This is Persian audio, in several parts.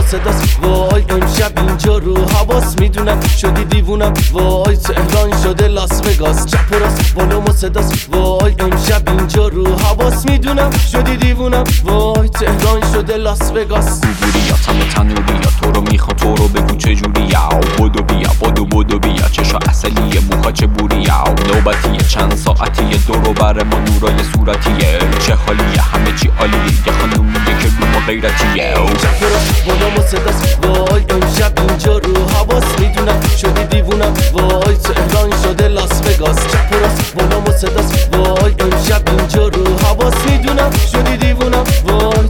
صداست وای امشب اینجا رو حواس میدونم شدی دیوونم وای تهران شده لاس وگاس چپ و راست بالام و صداست وای امشب اینجا رو حواس میدونم شدی دیوونم وای تهران شده لاس وگاس بوری یا تنوری یا تو رو میخوا تو رو بگو چجوری یا بدو بیا بدو بیا چشا اصلیه موها چه بوری یا نوبتیه چند ساعتیه دورو بر ما نورای صورتیه چه حالیه همه چی عالیه یه خانومیه که رو ما غیرتیه چپ و راست بالام و صداست وای امشب اینجا رو حواس میدونم شدی دیوونم وای تهران شده لاس وگاس چپ و راست بالام و صداست وای امشب اینجا رو حواس میدونم شدی دیوونم وای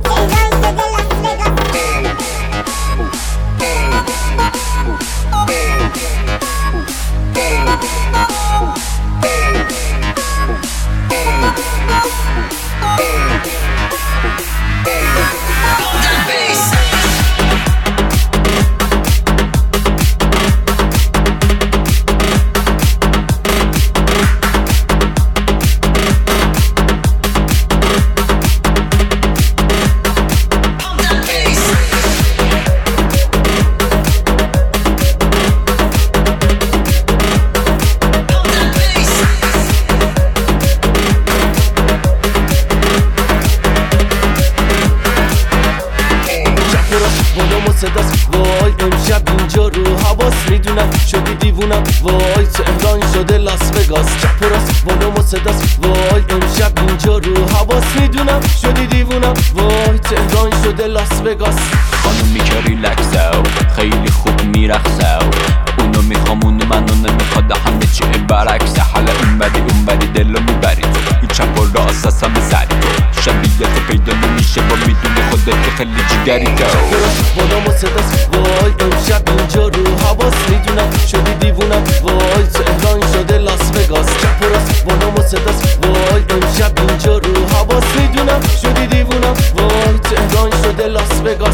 صداست وای امشب اینجا رو حواس میدونم شدی دیوونم وای تهران شده لاس وگاس چپ و راست بالام و صداست وای امشب اینجا رو حواس میدونم شدی دیوونم وای تهران شده لاس وگاس خانومی که ریلکسه خیلی خوب میرقصه اونو میخوام اونو منو نمیخواد همه چی برعکسه حالا اون بری دلو میبری تو این چپ و راست اصلا میزری تو شبیه تو پیدا نمیشه با میدونی خودت که خیلی جگری تو چپ و راست بالام و صداست وای امشب اینجا رو حواس میدونم شدی دیوونم وای تهران شده لاس وگاس چپ و راست بالام و صداست وای امشب اینجا رو حواس میدونم شدی دیوونم وای تهران شده لاس وگاس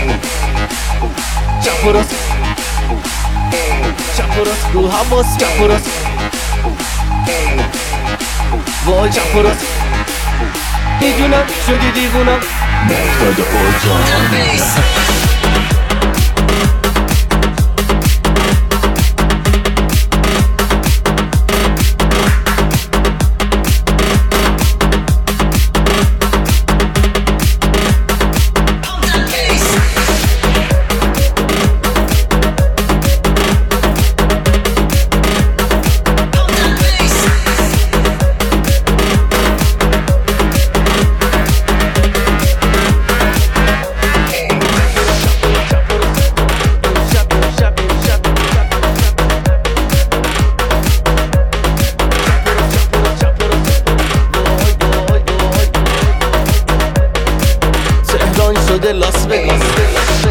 چپ و راست رو حواس چپ و راست وای چپ و راست میدونم شدی دیوونم مقداد اوجان شده لاس وگاس